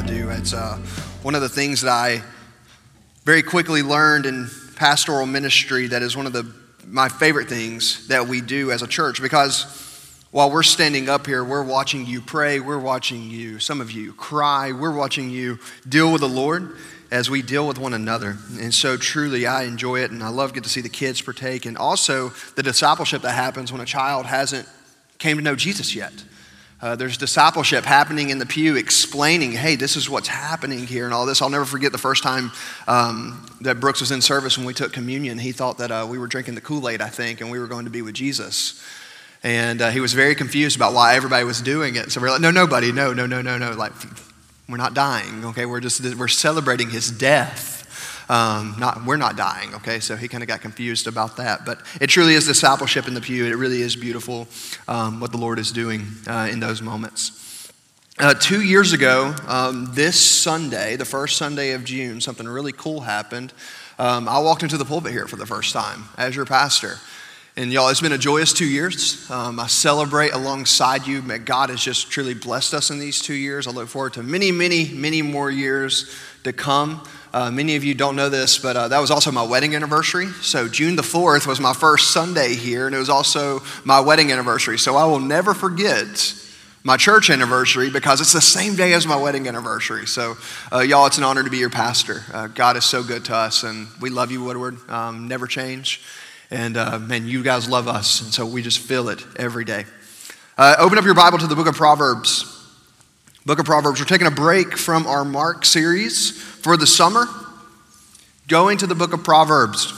do. It's one of the things that I very quickly learned in pastoral ministry that is one of my favorite things that we do as a church, because while we're standing up here, we're watching you pray, we're watching you, some of you cry, we're watching you deal with the Lord as we deal with one another. And so truly I enjoy it, and I love get to see the kids partake, and also the discipleship that happens when a child hasn't came to know Jesus yet. There's discipleship happening in the pew, explaining, hey, this is what's happening here and all this. I'll never forget the first time that Brooks was in service when we took communion. He thought that we were drinking the Kool-Aid, I think, and we were going to be with Jesus. And he was very confused about why everybody was doing it. So we're like, no, buddy, no. Like, we're not dying, okay? We're celebrating his death. We're not dying, okay? So he kind of got confused about that. But it truly is discipleship in the pew. It really is beautiful what the Lord is doing in those moments. 2 years ago, this Sunday, the first Sunday of June, something really cool happened. I walked into the pulpit here for the first time as your pastor. And y'all, it's been a joyous 2 years. I celebrate alongside you. God has just truly blessed us in these 2 years. I look forward to many, many, many more years to come. Many of you don't know this, but that was also my wedding anniversary. So June the 4th was my first Sunday here, and it was also my wedding anniversary. So I will never forget my church anniversary because it's the same day as my wedding anniversary. So y'all, it's an honor to be your pastor. God is so good to us, and we love you, Woodward. Never change. And man, you guys love us, and so we just feel it every day. Open up your Bible to the book of Proverbs. Book of Proverbs. We're taking a break from our Mark series for the summer, going to the book of Proverbs.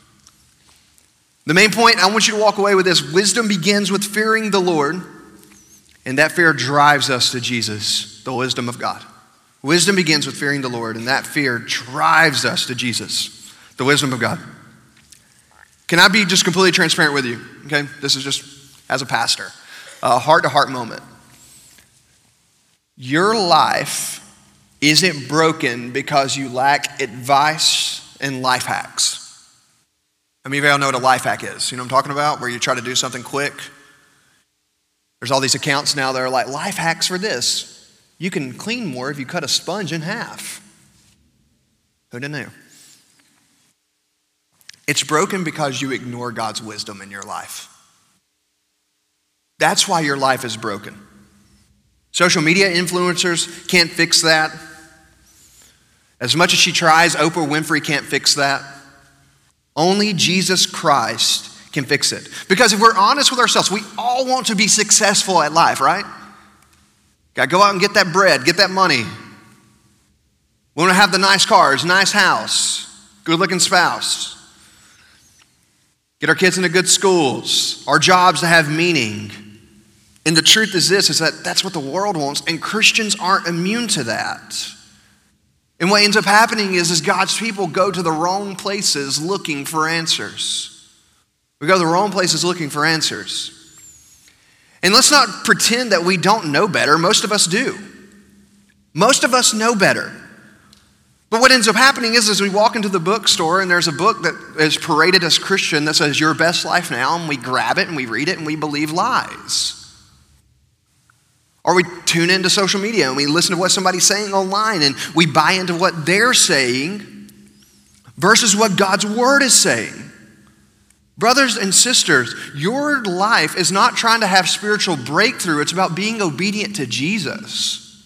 The main point I want you to walk away with is wisdom begins with fearing the Lord, and that fear drives us to Jesus, the wisdom of God. Wisdom begins with fearing the Lord, and that fear drives us to Jesus, the wisdom of God. Can I be just completely transparent with you? Okay, this is just as a pastor, a heart-to-heart moment. Your life isn't broken because you lack advice and life hacks. I mean, you all know what a life hack is. You know what I'm talking about? Where you try to do something quick. There's all these accounts now that are like, life hacks for this. You can clean more if you cut a sponge in half. Who'd have knew? It's broken because you ignore God's wisdom in your life. That's why your life is broken. Social media influencers can't fix that. As much as she tries, Oprah Winfrey can't fix that. Only Jesus Christ can fix it. Because if we're honest with ourselves, we all want to be successful at life, right? Got to go out and get that bread, get that money. We want to have the nice cars, nice house, good-looking spouse. Get our kids into good schools, our jobs to have meaning. And the truth is this, is that that's what the world wants, and Christians aren't immune to that. And what ends up happening is God's people go to the wrong places looking for answers. We go to the wrong places looking for answers. And let's not pretend that we don't know better. Most of us do. Most of us know better. But what ends up happening is we walk into the bookstore and there's a book that is paraded as Christian that says your best life now, and we grab it and we read it and we believe lies. Or we tune into social media and we listen to what somebody's saying online and we buy into what they're saying versus what God's word is saying. Brothers and sisters, your life is not trying to have spiritual breakthrough. It's about being obedient to Jesus.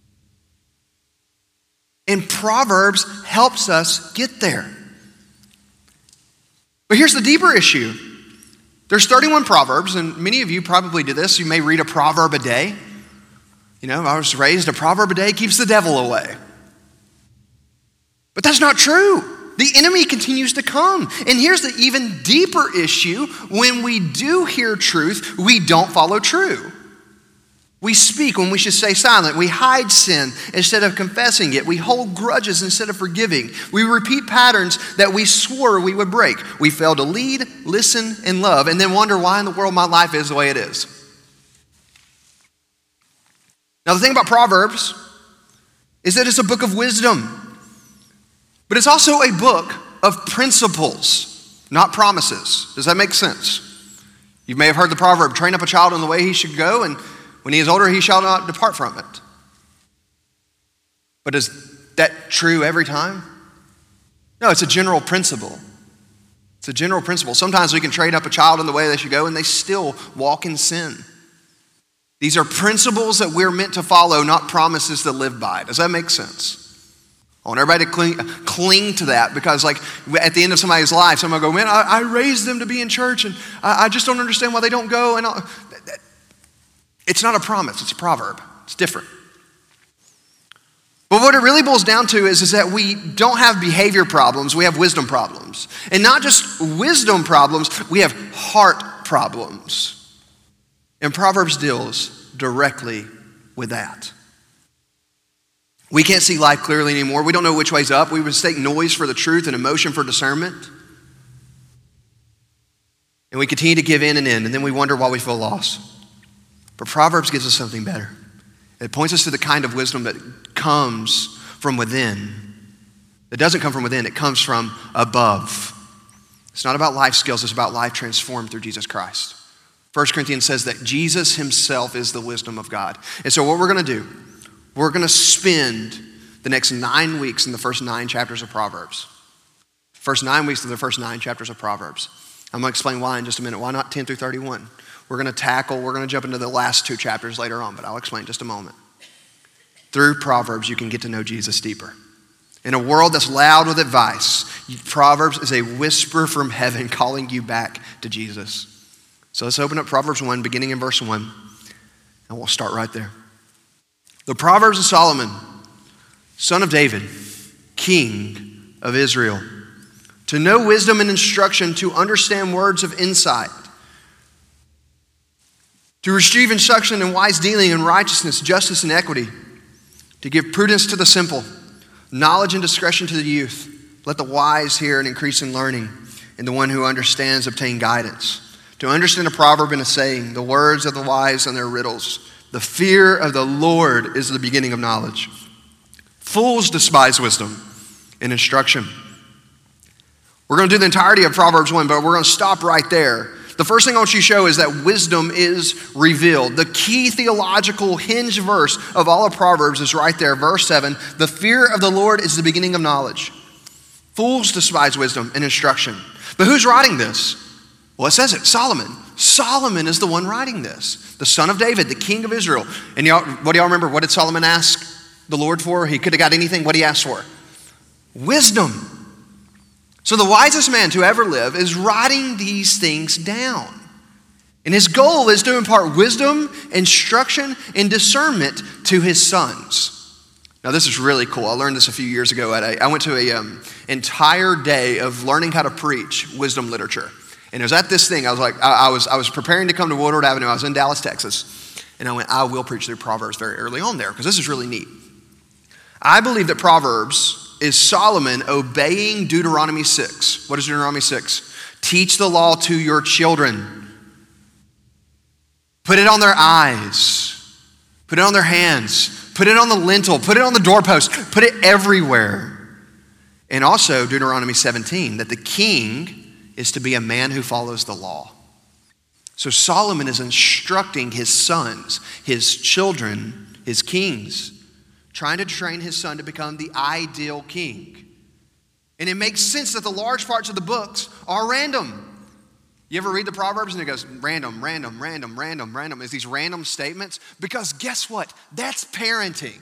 And Proverbs helps us get there. But here's the deeper issue. There's 31 Proverbs, and many of you probably do this. You may read a proverb a day. You know, I was raised, a proverb a day keeps the devil away. But that's not true. The enemy continues to come. And here's the even deeper issue. When we do hear truth, we don't follow true. We speak when we should stay silent. We hide sin instead of confessing it. We hold grudges instead of forgiving. We repeat patterns that we swore we would break. We fail to lead, listen, and love, and then wonder why in the world my life is the way it is. Now, the thing about Proverbs is that it's a book of wisdom, but it's also a book of principles, not promises. Does that make sense? You may have heard the proverb, train up a child in the way he should go, and when he is older, he shall not depart from it. But is that true every time? No, it's a general principle. It's a general principle. Sometimes we can train up a child in the way they should go and they still walk in sin. These are principles that we're meant to follow, not promises to live by. Does that make sense? I want everybody to cling to that, because like at the end of somebody's life, someone will go, man, I raised them to be in church and I just don't understand why they don't go. And it's not a promise, it's a proverb. It's different. But what it really boils down to is that we don't have behavior problems, we have wisdom problems. And not just wisdom problems, we have heart problems. And Proverbs deals directly with that. We can't see life clearly anymore. We don't know which way's up. We mistake noise for the truth and emotion for discernment. And we continue to give in, and then we wonder why we feel lost. But Proverbs gives us something better. It points us to the kind of wisdom that comes from within. It doesn't come from within, it comes from above. It's not about life skills, it's about life transformed through Jesus Christ. 1 Corinthians says that Jesus himself is the wisdom of God. And so what we're going to do, we're going to spend the next 9 weeks in the first 9 chapters of Proverbs. First 9 weeks of the first 9 chapters of Proverbs. I'm going to explain why in just a minute. Why not 10 through 31? We're going to jump into the last 2 chapters later on, but I'll explain in just a moment. Through Proverbs, you can get to know Jesus deeper. In a world that's loud with advice, Proverbs is a whisper from heaven calling you back to Jesus. So let's open up Proverbs 1, beginning in verse 1, and we'll start right there. The Proverbs of Solomon, son of David, king of Israel, to know wisdom and instruction, to understand words of insight, to receive instruction in wise dealing and righteousness, justice and equity, to give prudence to the simple, knowledge and discretion to the youth. Let the wise hear and increase in learning, and the one who understands obtain guidance. To understand a proverb and a saying, the words of the wise and their riddles. The fear of the Lord is the beginning of knowledge. Fools despise wisdom and instruction. We're going to do the entirety of Proverbs 1, but we're going to stop right there. The first thing I want you to show is that wisdom is revealed. The key theological hinge verse of all of Proverbs is right there, verse 7. The fear of the Lord is the beginning of knowledge. Fools despise wisdom and instruction. But who's writing this? Well, it says it, Solomon. Solomon is the one writing this, the son of David, the king of Israel. And what do y'all remember? What did Solomon ask the Lord for? He could have got anything. What did he ask for? Wisdom. So the wisest man to ever live is writing these things down. And his goal is to impart wisdom, instruction, and discernment to his sons. Now this is really cool. I learned this a few years ago. I went to an entire day of learning how to preach wisdom literature. And it was at this thing, I was preparing to come to Woodward Avenue. I was in Dallas, Texas. And I went, I will preach through Proverbs very early on there, because this is really neat. I believe that Proverbs is Solomon obeying Deuteronomy 6. What is Deuteronomy 6? Teach the law to your children. Put it on their eyes. Put it on their hands. Put it on the lintel. Put it on the doorpost. Put it everywhere. And also Deuteronomy 17, that the king is to be a man who follows the law. So Solomon is instructing his sons, his children, his kings, trying to train his son to become the ideal king. And it makes sense that the large parts of the books are random. You ever read the Proverbs and it goes random, random, random, random, random. It's these random statements, because guess what? That's parenting.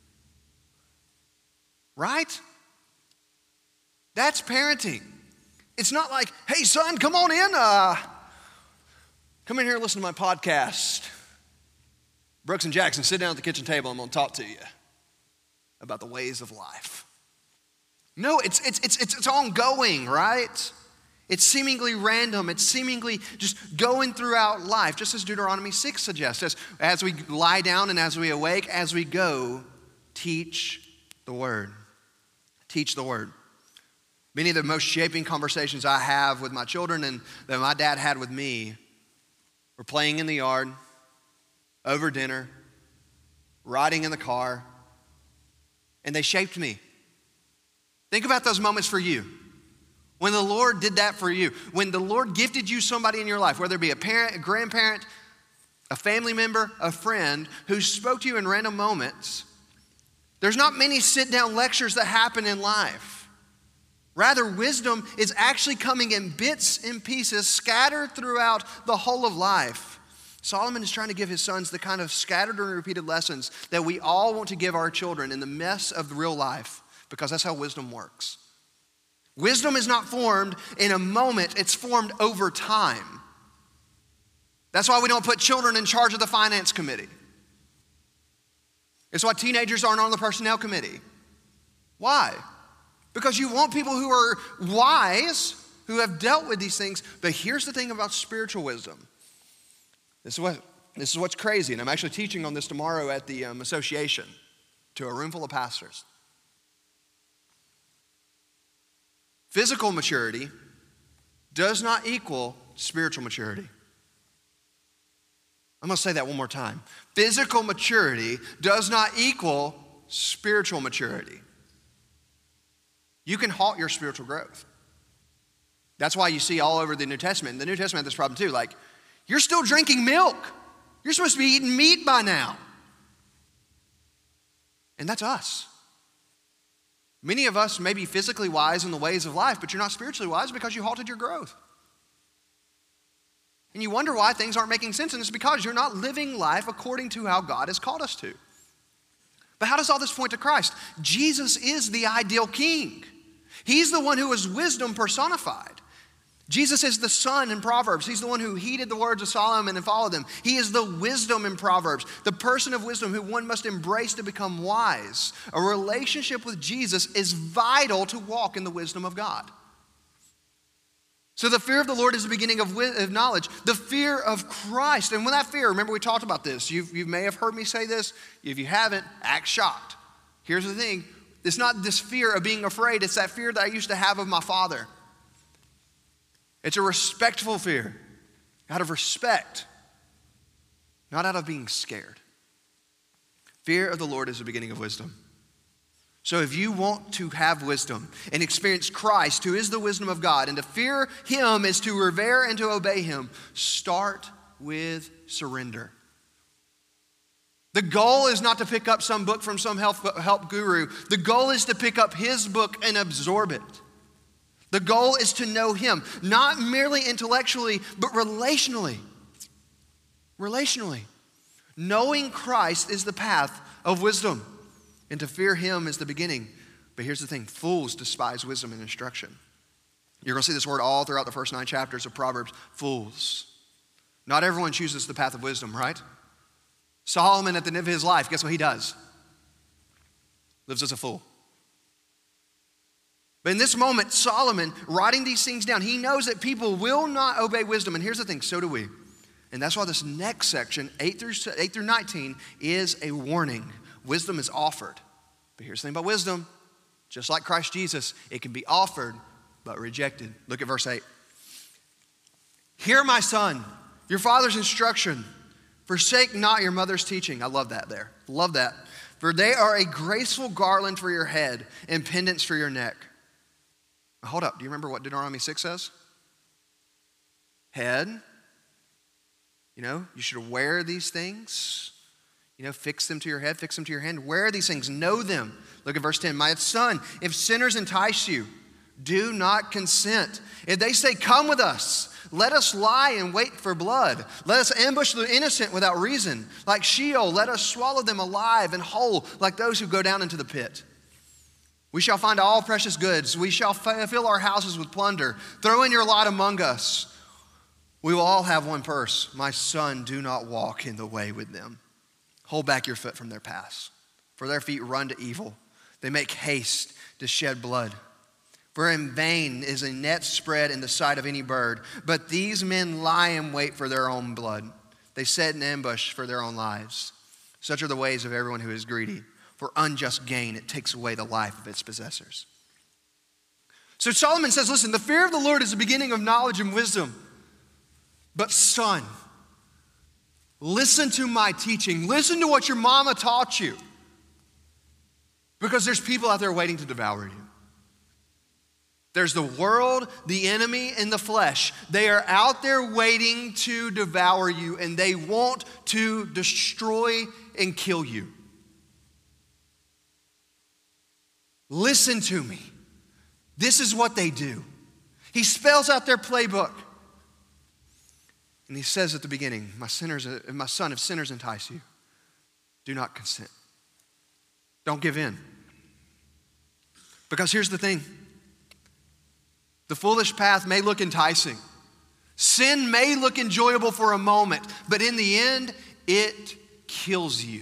Right? That's parenting. It's not like, hey son, come on in. Come in here and listen to my podcast. Brooks and Jackson, sit down at the kitchen table. I'm going to talk to you about the ways of life. No, it's ongoing, right? It's seemingly random. It's seemingly just going throughout life, just as Deuteronomy 6 suggests. As we lie down and as we awake, as we go, teach the word. Teach the word. Many of the most shaping conversations I have with my children and that my dad had with me were playing in the yard, over dinner, riding in the car, and they shaped me. Think about those moments for you. When the Lord did that for you, when the Lord gifted you somebody in your life, whether it be a parent, a grandparent, a family member, a friend, who spoke to you in random moments There's not many sit-down lectures that happen in life. Rather, wisdom is actually coming in bits and pieces scattered throughout the whole of life. Solomon is trying to give his sons the kind of scattered and repeated lessons that we all want to give our children in the mess of real life, because that's how wisdom works. Wisdom is not formed in a moment, it's formed over time. That's why we don't put children in charge of the finance committee. It's why teenagers aren't on the personnel committee. Why? Because you want people who are wise, who have dealt with these things. But here's the thing about spiritual wisdom. This is what's crazy, and I'm actually teaching on this tomorrow at the association to a room full of pastors. Physical maturity does not equal spiritual maturity. I'm going to say that one more time. Physical maturity does not equal spiritual maturity. You can halt your spiritual growth. That's why you see all over the New Testament. In the New Testament, there's a problem too. Like, you're still drinking milk. You're supposed to be eating meat by now. And that's us. Many of us may be physically wise in the ways of life, but you're not spiritually wise because you halted your growth. And you wonder why things aren't making sense, and it's because you're not living life according to how God has called us to. But how does all this point to Christ? Jesus is the ideal king. He's the one who is wisdom personified. Jesus is the son in Proverbs. He's the one who heeded the words of Solomon and followed them. He is the wisdom in Proverbs, the person of wisdom who one must embrace to become wise. A relationship with Jesus is vital to walk in the wisdom of God. So the fear of the Lord is the beginning of knowledge. The fear of Christ. And when that fear, remember we talked about this. You may have heard me say this. If you haven't, act shocked. Here's the thing. It's not this fear of being afraid. It's that fear that I used to have of my father. It's a respectful fear. Out of respect. Not out of being scared. Fear of the Lord is the beginning of wisdom. So if you want to have wisdom and experience Christ, who is the wisdom of God, and to fear him is to revere and to obey him, start with surrender. The goal is not to pick up some book from some help guru. The goal is to pick up his book and absorb it. The goal is to know him, not merely intellectually, but relationally. Relationally. Knowing Christ is the path of wisdom. And to fear him is the beginning. But here's the thing, fools despise wisdom and instruction. You're going to see this word all throughout the first 9 chapters of Proverbs, fools. Not everyone chooses the path of wisdom, right? Solomon at the end of his life, guess what he does? Lives as a fool. But in this moment, Solomon, writing these things down, he knows that people will not obey wisdom. And here's the thing, so do we. And that's why this next section, 8 through 19, is a warning. Wisdom is offered. But here's the thing about wisdom. Just like Christ Jesus, it can be offered, but rejected. Look at verse 8. Hear, my son, your father's instruction. Forsake not your mother's teaching. I love that there. Love that. For they are a graceful garland for your head and pendants for your neck. Now, hold up. Do you remember what Deuteronomy 6 says? Head. You should wear these things. Fix them to your head, fix them to your hand. Wear these things, know them. Look at verse 10. My son, if sinners entice you, do not consent. If they say, come with us, let us lie and wait for blood. Let us ambush the innocent without reason. Like Sheol, let us swallow them alive and whole, like those who go down into the pit. We shall find all precious goods. We shall fill our houses with plunder. Throw in your lot among us. We will all have one purse. My son, do not walk in the way with them. Hold back your foot from their paths, for their feet run to evil. They make haste to shed blood. For in vain is a net spread in the sight of any bird, but these men lie in wait for their own blood. They set an ambush for their own lives. Such are the ways of everyone who is greedy. For unjust gain, it takes away the life of its possessors. So Solomon says, listen, the fear of the Lord is the beginning of knowledge and wisdom. But son, listen to my teaching. Listen to what your mama taught you. Because there's people out there waiting to devour you. There's the world, the enemy, and the flesh. They are out there waiting to devour you, and they want to destroy and kill you. Listen to me. This is what they do. He spells out their playbook. And he says at the beginning, my son, if sinners entice you, do not consent. Don't give in. Because here's the thing. The foolish path may look enticing. Sin may look enjoyable for a moment, but in the end, it kills you.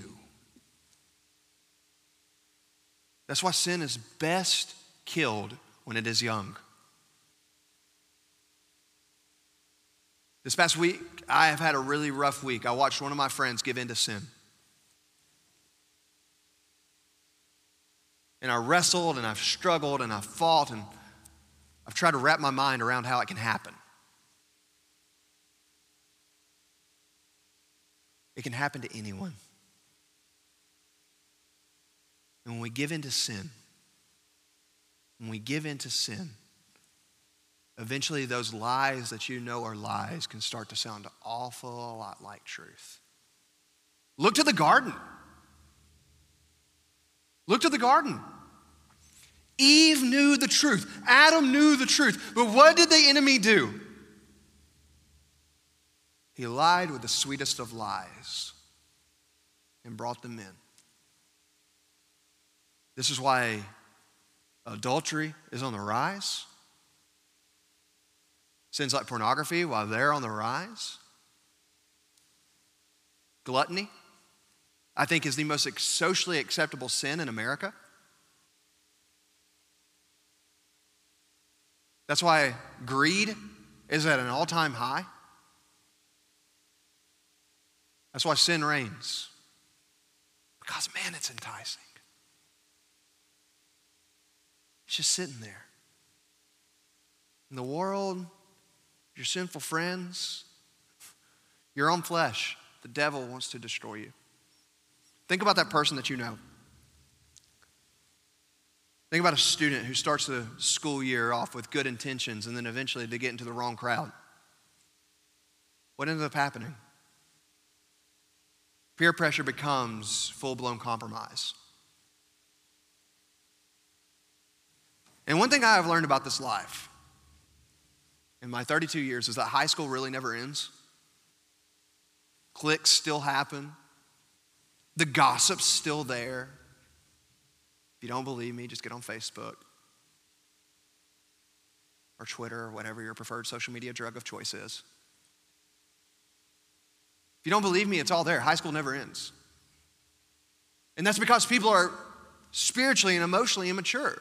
That's why sin is best killed when it is young. This past week, I have had a really rough week. I watched one of my friends give in to sin. And I wrestled and I've struggled and I've fought and I've tried to wrap my mind around how it can happen. It can happen to anyone. And when we give in to sin, eventually those lies that you know are lies can start to sound an awful lot like truth. Look to the garden. Look to the garden. Eve knew the truth. Adam knew the truth. But what did the enemy do? He lied with the sweetest of lies and brought them in. This is why adultery is on the rise. Sins like pornography, while they're on the rise. Gluttony, I think, is the most socially acceptable sin in America. That's why greed is at an all-time high. That's why sin reigns. Because, man, it's enticing. It's just sitting there. In the world, your sinful friends, your own flesh, the devil wants to destroy you. Think about that person that you know. Think about a student who starts the school year off with good intentions and then eventually they get into the wrong crowd. What ends up happening? Peer pressure becomes full-blown compromise. And one thing I have learned about this life in my 32 years is that high school really never ends. Cliques still happen. The gossip's still there. If you don't believe me, just get on Facebook or Twitter or whatever your preferred social media drug of choice is. If you don't believe me, it's all there. High school never ends. And that's because people are spiritually and emotionally immature.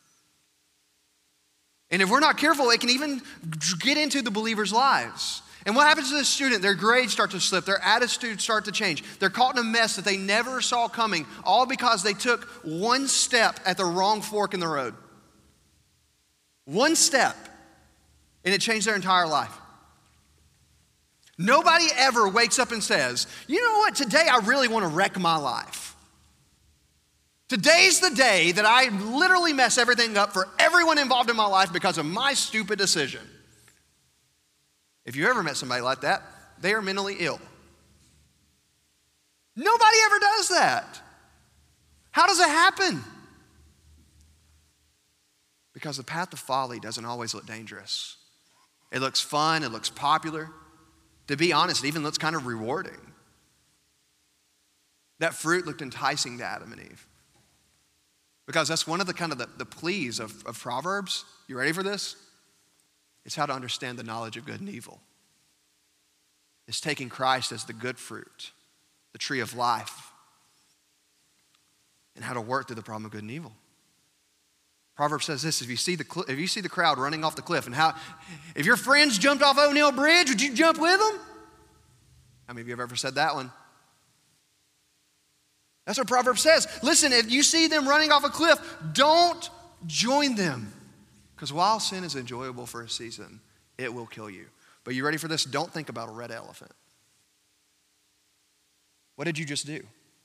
And if we're not careful, it can even get into the believers' lives. And what happens to this student? Their grades start to slip. Their attitudes start to change. They're caught in a mess that they never saw coming, all because they took one step at the wrong fork in the road. One step, and it changed their entire life. Nobody ever wakes up and says, you know what, today I really want to wreck my life. Today's the day that I literally mess everything up for everyone involved in my life because of my stupid decision. If you ever met somebody like that, they are mentally ill. Nobody ever does that. How does it happen? Because the path of folly doesn't always look dangerous. It looks fun, it looks popular. To be honest, it even looks kind of rewarding. That fruit looked enticing to Adam and Eve. Because that's one of the pleas of Proverbs. You ready for this? It's how to understand the knowledge of good and evil. It's taking Christ as the good fruit, the tree of life, and how to work through the problem of good and evil. Proverbs says this: if you see the crowd running off the cliff, and if your friends jumped off O'Neill Bridge, would you jump with them? How many of you have ever said that one? That's what Proverbs says. Listen, if you see them running off a cliff, don't join them. Because while sin is enjoyable for a season, it will kill you. But you ready for this? Don't think about a red elephant. What did you just do?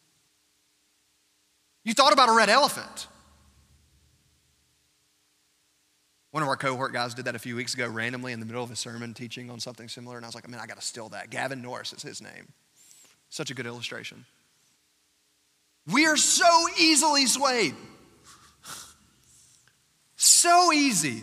You thought about a red elephant. One of our cohort guys did that a few weeks ago randomly in the middle of a sermon teaching on something similar, and I was like, man, I got to steal that. Gavin Norris is his name. Such a good illustration. We are so easily swayed. So easy.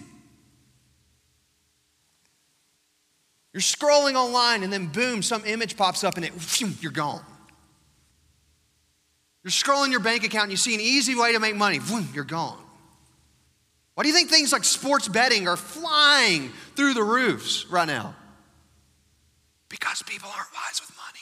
You're scrolling online and then boom, some image pops up and you're gone. You're scrolling your bank account and you see an easy way to make money. You're gone. Why do you think things like sports betting are flying through the roofs right now? Because people aren't wise with money.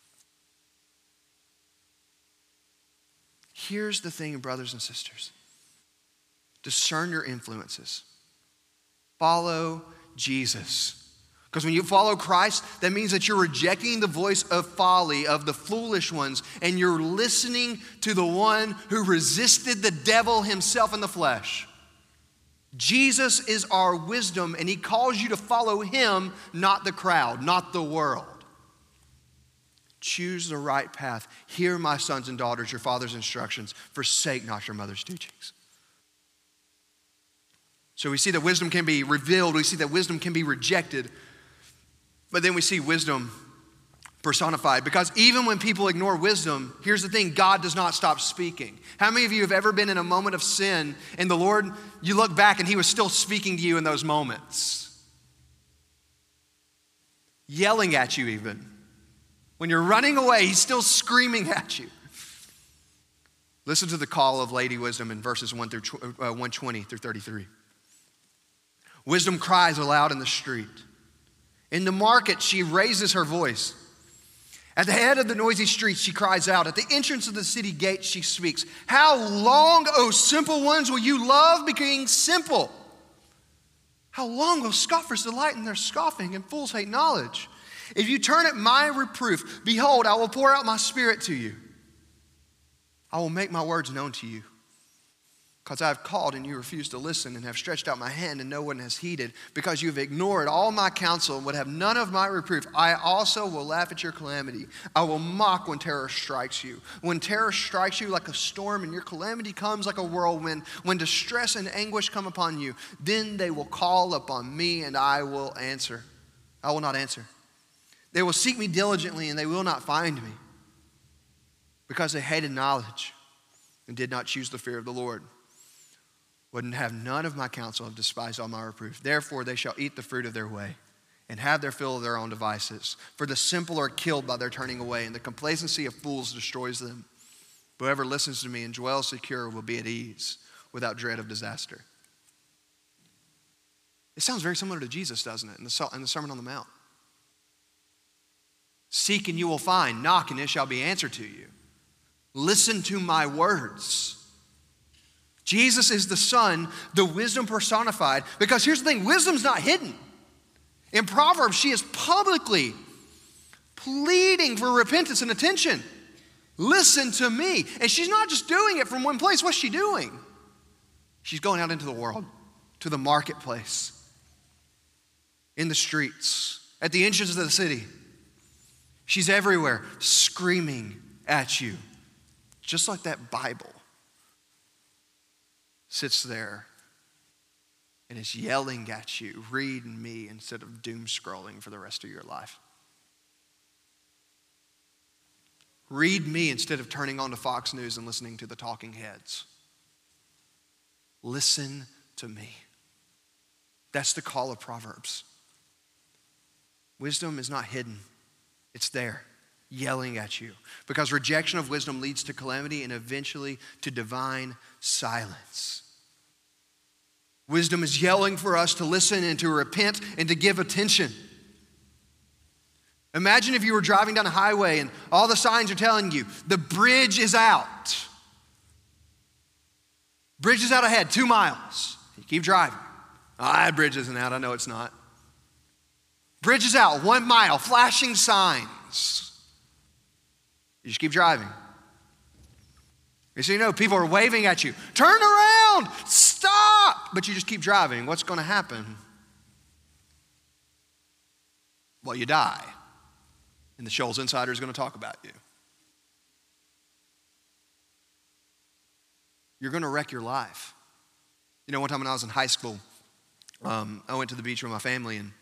Here's the thing, brothers and sisters. Discern your influences. Follow Jesus. Because when you follow Christ, that means that you're rejecting the voice of folly, of the foolish ones, and you're listening to the one who resisted the devil himself in the flesh. Jesus is our wisdom, and he calls you to follow him, not the crowd, not the world. Choose the right path. Hear, my sons and daughters, your father's instructions. Forsake not your mother's teachings. So we see that wisdom can be revealed. We see that wisdom can be rejected. But then we see wisdom personified. Because even when people ignore wisdom, here's the thing, God does not stop speaking. How many of you have ever been in a moment of sin and the Lord, you look back and he was still speaking to you in those moments? Yelling at you even. When you're running away, he's still screaming at you. Listen to the call of Lady Wisdom in verses 120 through 33. Wisdom cries aloud in the street. In the market, she raises her voice. At the head of the noisy streets, she cries out. At the entrance of the city gate, she speaks. How long, O simple ones, will you love being simple? How long will scoffers delight in their scoffing and fools hate knowledge? If you turn at my reproof, behold, I will pour out my spirit to you. I will make my words known to you. Because I have called and you refuse to listen, and have stretched out my hand and no one has heeded. Because you have ignored all my counsel and would have none of my reproof, I also will laugh at your calamity. I will mock when terror strikes you. When terror strikes you like a storm and your calamity comes like a whirlwind, when distress and anguish come upon you, then they will call upon me and I will answer. I will not answer. They will seek me diligently and they will not find me, because they hated knowledge and did not choose the fear of the Lord. Wouldn't have none of my counsel, have despised all my reproof. Therefore they shall eat the fruit of their way and have their fill of their own devices. For the simple are killed by their turning away, and the complacency of fools destroys them. Whoever listens to me and dwells secure will be at ease without dread of disaster. It sounds very similar to Jesus, doesn't it, in the Sermon on the Mount. Seek and you will find. Knock and it shall be answered to you. Listen to my words. Jesus is the Son, the wisdom personified. Because here's the thing, wisdom's not hidden. In Proverbs, she is publicly pleading for repentance and attention. Listen to me. And she's not just doing it from one place. What's she doing? She's going out into the world, to the marketplace, in the streets, at the entrance of the city. She's everywhere, screaming at you. Just like that Bible sits there and is yelling at you, read me, instead of doom scrolling for the rest of your life. Read me instead of turning on to Fox News and listening to the talking heads. Listen to me. That's the call of Proverbs. Wisdom is not hidden. It's there, yelling at you. Because rejection of wisdom leads to calamity and eventually to divine silence. Wisdom is yelling for us to listen and to repent and to give attention. Imagine if you were driving down a highway and all the signs are telling you, the bridge is out. Bridge is out ahead, 2 miles. You keep driving. Oh, that bridge isn't out, I know it's not. Bridge is out, 1 mile, flashing signs. You just keep driving. So you know, people are waving at you. Turn around, stop. But you just keep driving. What's going to happen? Well, you die. And the Shoals Insider is going to talk about you. You're going to wreck your life. You know, one time when I was in high school, I went to the beach with my family, and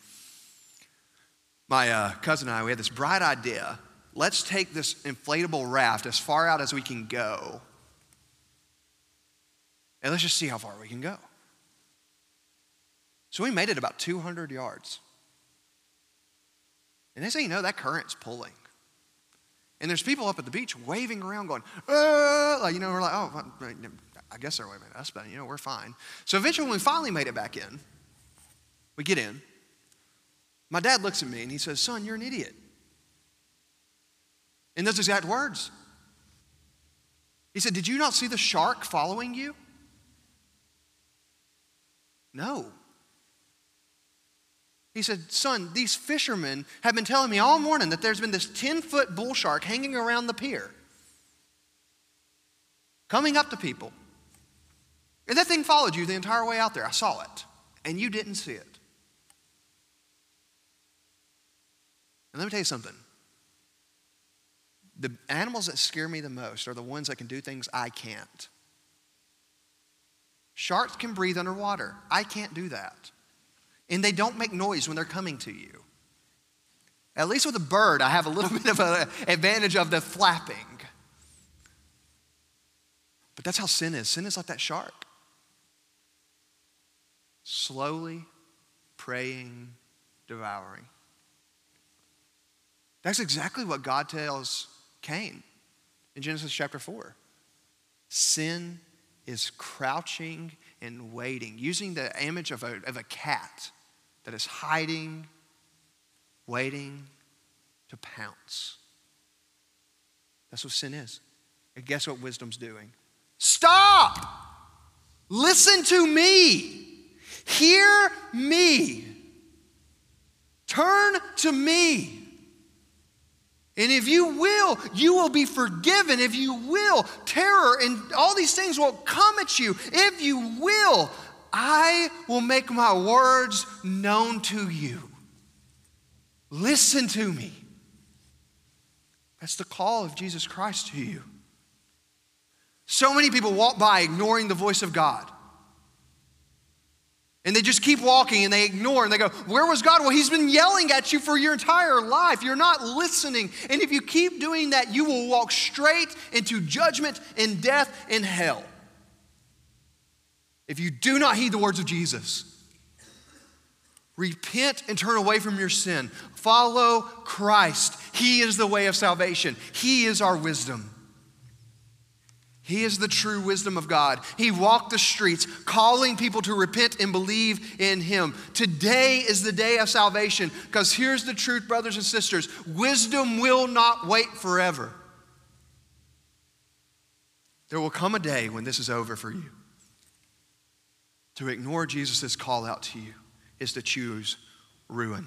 my cousin and I, we had this bright idea. Let's take this inflatable raft as far out as we can go, and let's just see how far we can go. So we made it about 200 yards. And next thing you know, that current's pulling. And there's people up at the beach waving around going, like, we're like, oh, I guess they're waving at us, but, we're fine. So eventually when we finally made it back in, we get in. My dad looks at me and he says, son, you're an idiot. In those exact words. He said, did you not see the shark following you? No. He said, son, these fishermen have been telling me all morning that there's been this 10-foot bull shark hanging around the pier, coming up to people. And that thing followed you the entire way out there. I saw it, and you didn't see it. And let me tell you something. The animals that scare me the most are the ones that can do things I can't. Sharks can breathe underwater. I can't do that. And they don't make noise when they're coming to you. At least with a bird, I have a little bit of an advantage of the flapping. But that's how sin is. Sin is like that shark. Slowly preying, devouring. That's exactly what God tells Cain in Genesis chapter 4. Sin is crouching and waiting, using the image of a cat that is hiding, waiting to pounce. That's what sin is. And guess what wisdom's doing? Stop! Listen to me. Hear me. Turn to me. And if you will be forgiven. If you will, terror and all these things will come at you. If you will, I will make my words known to you. Listen to me. That's the call of Jesus Christ to you. So many people walk by ignoring the voice of God. And they just keep walking and they ignore and they go, where was God? Well, he's been yelling at you for your entire life. You're not listening. And if you keep doing that, you will walk straight into judgment and death and hell. If you do not heed the words of Jesus, repent and turn away from your sin. Follow Christ. He is the way of salvation. He is our wisdom. He is the true wisdom of God. He walked the streets calling people to repent and believe in him. Today is the day of salvation because here's the truth, brothers and sisters. Wisdom will not wait forever. There will come a day when this is over for you. To ignore Jesus' call out to you is to choose ruin.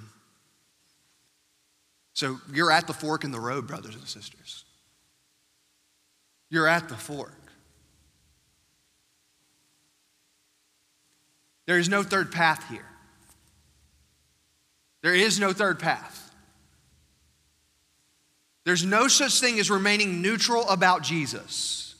So you're at the fork in the road, brothers and sisters. You're at the fork. There is no third path here. There is no third path. There's no such thing as remaining neutral about Jesus.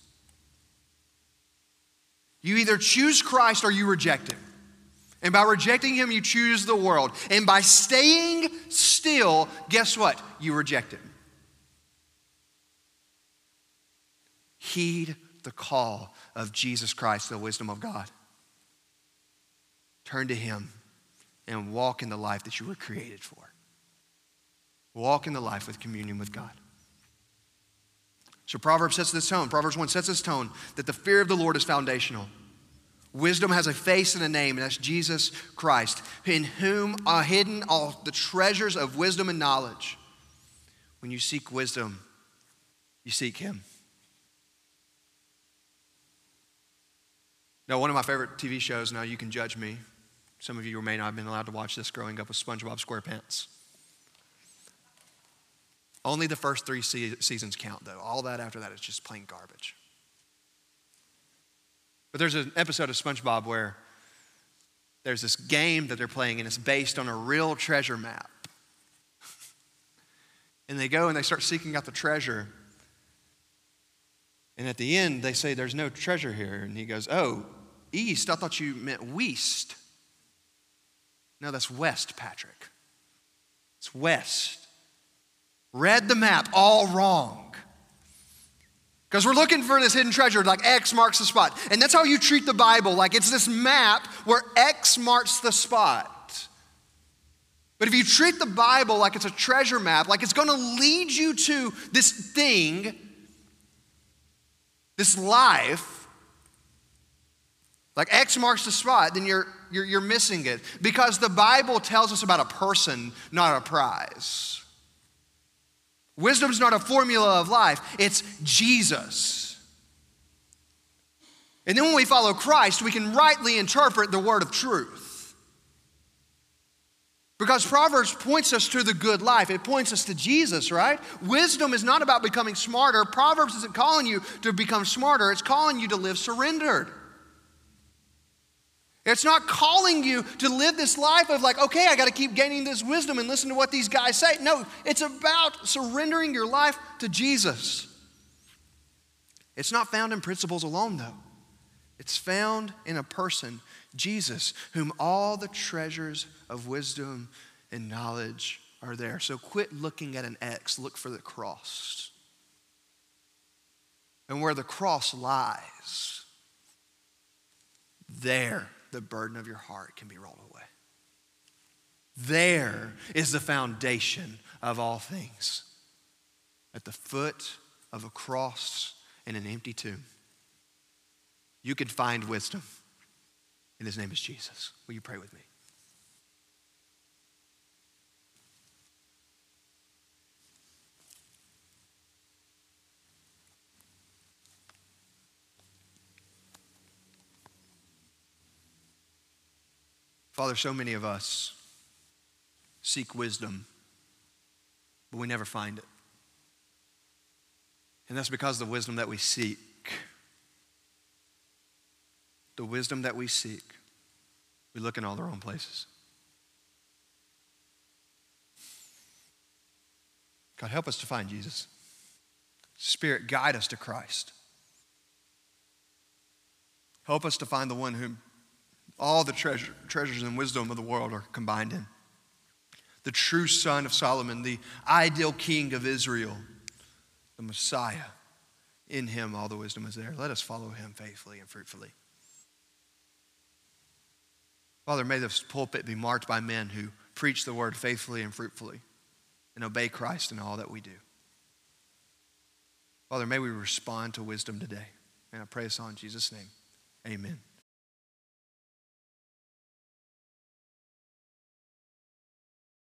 You either choose Christ or you reject him. And by rejecting him, you choose the world. And by staying still, guess what? You reject him. Heed the call of Jesus Christ, the wisdom of God. Turn to him and walk in the life that you were created for. Walk in the life with communion with God. So Proverbs sets this tone. Proverbs 1 sets this tone that the fear of the Lord is foundational. Wisdom has a face and a name, and that's Jesus Christ, in whom are hidden all the treasures of wisdom and knowledge. When you seek wisdom, you seek him. Now, one of my favorite TV shows, now you can judge me. Some of you may not have been allowed to watch this growing up with SpongeBob SquarePants. Only the first 3 seasons count, though. All that after that is just plain garbage. But there's an episode of SpongeBob where there's this game that they're playing, and it's based on a real treasure map. And they go and they start seeking out the treasure. And at the end, they say, there's no treasure here. And he goes, oh, east. I thought you meant west. No, that's west, Patrick. It's west. Read the map all wrong. Because we're looking for this hidden treasure, like X marks the spot. And that's how you treat the Bible, like it's this map where X marks the spot. But if you treat the Bible like it's a treasure map, like it's going to lead you to this thing, this life, like X marks the spot, then you're missing it. Because the Bible tells us about a person, not a prize. Wisdom is not a formula of life, it's Jesus. And then when we follow Christ, we can rightly interpret the word of truth. Because Proverbs points us to the good life. It points us to Jesus, right? Wisdom is not about becoming smarter. Proverbs isn't calling you to become smarter. It's calling you to live surrendered. It's not calling you to live this life of like, okay, I got to keep gaining this wisdom and listen to what these guys say. No, it's about surrendering your life to Jesus. It's not found in principles alone, though. It's found in a person, Jesus, whom all the treasures of wisdom and knowledge are there. So quit looking at an X, look for the cross. And where the cross lies, there the burden of your heart can be rolled away. There is the foundation of all things. At the foot of a cross and an empty tomb, you can find wisdom, and his name is Jesus. Will you pray with me? Father, so many of us seek wisdom, but we never find it. And that's because the wisdom that we seek, we look in all the wrong places. God, help us to find Jesus. Spirit, guide us to Christ. Help us to find the one whom all the treasures and wisdom of the world are combined in. The true son of Solomon, the ideal king of Israel, the Messiah. In him all the wisdom is there. Let us follow him faithfully and fruitfully. Father, may this pulpit be marked by men who preach the word faithfully and fruitfully and obey Christ in all that we do. Father, may we respond to wisdom today. And I pray this all in Jesus' name. Amen.